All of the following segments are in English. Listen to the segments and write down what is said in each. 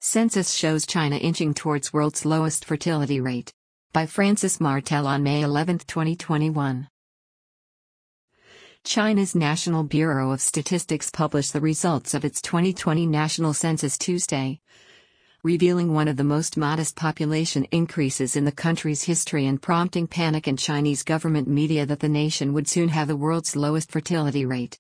Census shows China inching towards world's lowest fertility rate. By Francis Martel on May 11, 2021. China's National Bureau of Statistics published the results of its 2020 national census Tuesday, revealing one of the most modest population increases in the country's history and prompting panic in Chinese government media that the nation would soon have the world's lowest fertility rate.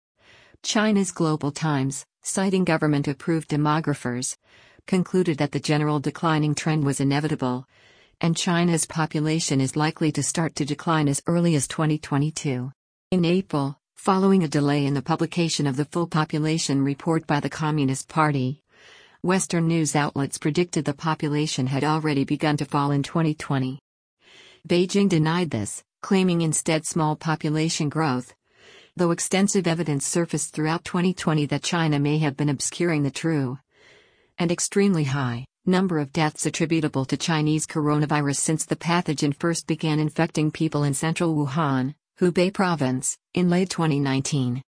China's Global Times, citing government-approved demographers, concluded that the general declining trend was inevitable, and China's population is likely to start to decline as early as 2022. In April, following a delay in the publication of the full population report by the Communist Party, Western news outlets predicted the population had already begun to fall in 2020. Beijing denied this, claiming instead small population growth, though extensive evidence surfaced throughout 2020 that China may have been obscuring the true and extremely high number of deaths attributable to Chinese coronavirus since the pathogen first began infecting people in central Wuhan, Hubei province, in late 2019.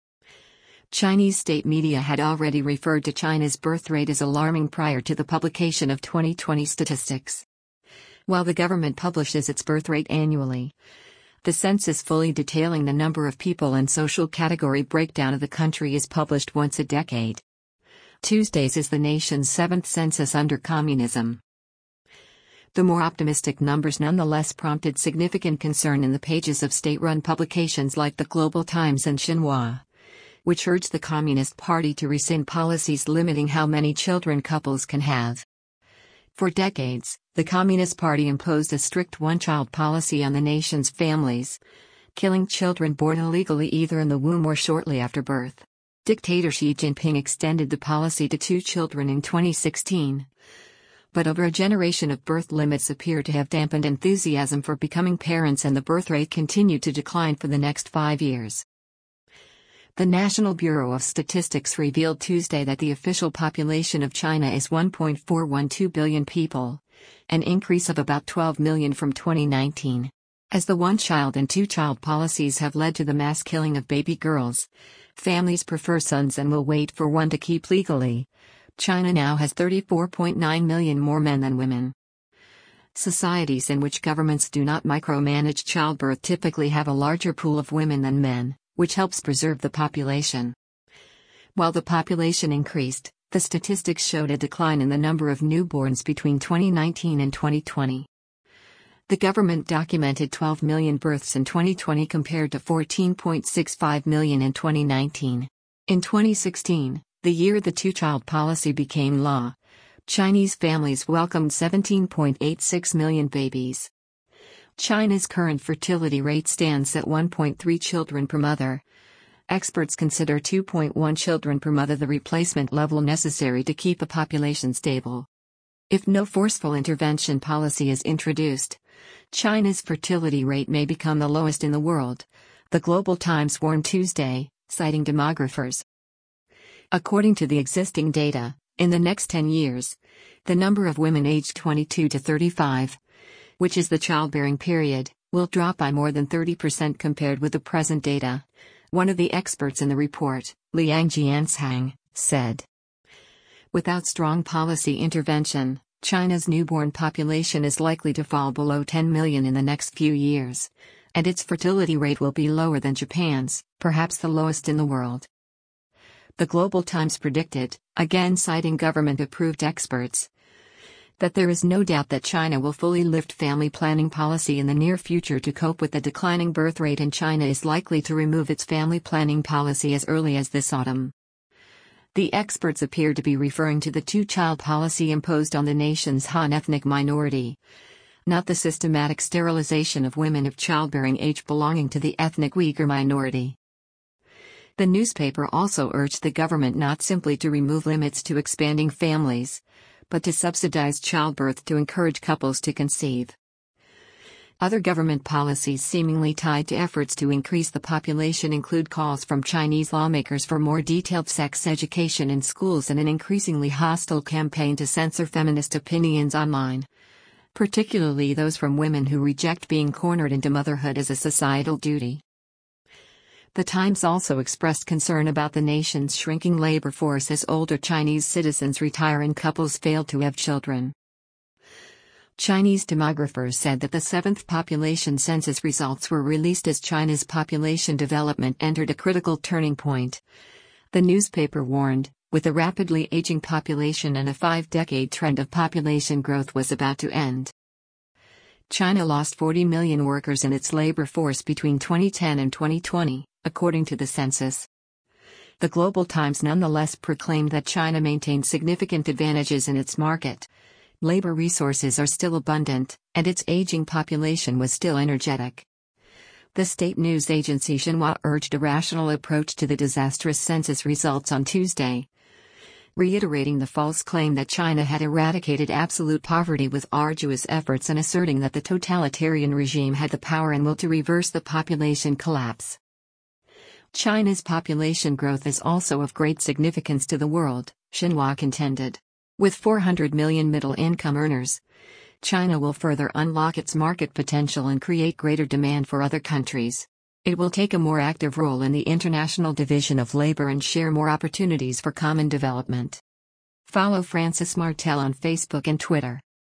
Chinese state media had already referred to China's birth rate as alarming prior to the publication of 2020 statistics. While the government publishes its birth rate annually, the census fully detailing the number of people and social category breakdown of the country is published once a decade. Tuesday's is the nation's seventh census under communism. The more optimistic numbers nonetheless prompted significant concern in the pages of state-run publications like the Global Times and Xinhua, which urged the Communist Party to rescind policies limiting how many children couples can have. For decades, the Communist Party imposed a strict one-child policy on the nation's families, killing children born illegally either in the womb or shortly after birth. Dictator Xi Jinping extended the policy to 2 children in 2016. But over a generation of birth limits appear to have dampened enthusiasm for becoming parents, and the birth rate continued to decline for the next 5 years. The National Bureau of Statistics revealed Tuesday that the official population of China is 1.412 billion people, an increase of about 12 million from 2019. As the one-child and two-child policies have led to the mass killing of baby girls, families prefer sons and will wait for one to keep legally. China now has 34.9 million more men than women. Societies in which governments do not micromanage childbirth typically have a larger pool of women than men, which helps preserve the population. While the population increased, the statistics showed a decline in the number of newborns between 2019 and 2020. The government documented 12 million births in 2020 compared to 14.65 million in 2019. In 2016, the year the two-child policy became law, Chinese families welcomed 17.86 million babies. China's current fertility rate stands at 1.3 children per mother. Experts consider 2.1 children per mother the replacement level necessary to keep a population stable. If no forceful intervention policy is introduced, China's fertility rate may become the lowest in the world, the Global Times warned Tuesday, citing demographers. According to the existing data, in the next 10 years, the number of women aged 22 to 35, which is the childbearing period, will drop by more than 30% compared with the present data, one of the experts in the report, Liang Jiansang, said. Without strong policy intervention, China's newborn population is likely to fall below 10 million in the next few years, and its fertility rate will be lower than Japan's, perhaps the lowest in the world. The Global Times predicted, again citing government-approved experts, that there is no doubt that China will fully lift family planning policy in the near future to cope with the declining birth rate, and China is likely to remove its family planning policy as early as this autumn. The experts appear to be referring to the two-child policy imposed on the nation's Han ethnic minority, not the systematic sterilization of women of childbearing age belonging to the ethnic Uyghur minority. The newspaper also urged the government not simply to remove limits to expanding families, but to subsidize childbirth to encourage couples to conceive. Other government policies seemingly tied to efforts to increase the population include calls from Chinese lawmakers for more detailed sex education in schools and an increasingly hostile campaign to censor feminist opinions online, particularly those from women who reject being cornered into motherhood as a societal duty. The Times also expressed concern about the nation's shrinking labor force as older Chinese citizens retire and couples fail to have children. Chinese demographers said that the 7th population census results were released as China's population development entered a critical turning point. The newspaper warned, with a rapidly aging population and a 5-decade trend of population growth was about to end. China lost 40 million workers in its labor force between 2010 and 2020, according to the census. The Global Times nonetheless proclaimed that China maintained significant advantages in its market. Labor resources are still abundant, and its aging population was still energetic. The state news agency Xinhua urged a rational approach to the disastrous census results on Tuesday, reiterating the false claim that China had eradicated absolute poverty with arduous efforts and asserting that the totalitarian regime had the power and will to reverse the population collapse. China's population growth is also of great significance to the world, Xinhua contended. With 400 million middle-income earners, China will further unlock its market potential and create greater demand for other countries. It will take a more active role in the international division of labor and share more opportunities for common development. Follow Francis Martel on Facebook and Twitter.